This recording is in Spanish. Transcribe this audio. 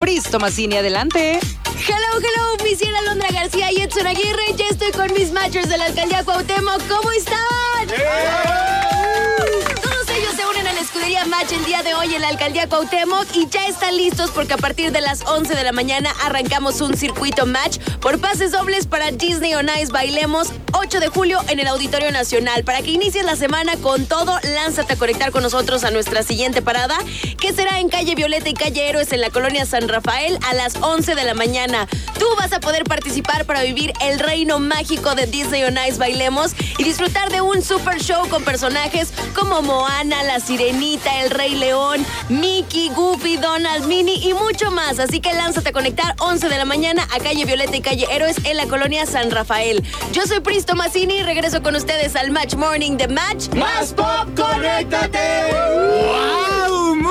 Pris Tomasini, adelante. Hello, mi ciela Alondra García y Edson Aguirre. Ya estoy con mis matchers de la alcaldía Cuauhtémoc. ¿Cómo están? Todos ellos se unen a la escudería Match el día de hoy en la alcaldía Cuauhtémoc y ya están listos porque a partir de las 11 de la mañana arrancamos un circuito Match por pases dobles para Disney on Ice Bailemos 8 de julio en el Auditorio Nacional. Para que inicies la semana con todo, lánzate a conectar con nosotros a nuestra siguiente parada, que será en calle Violeta y calle Héroes en la colonia San Rafael a las 11 de la mañana. Tú vas a poder participar para vivir el reino mágico de Disney on Ice Bailemos y disfrutar de un super show con personajes como Moana, La Sirenita, El Rey León, Mickey, Goofy, Donald, Minnie y mucho más. Así que lánzate a conectar 11 de la mañana a calle Violeta y calle Héroes en la colonia San Rafael. Yo soy Pris Tomasini y regreso con ustedes al Match Morning de Match. ¡Más pop, conéctate! ¡Wow!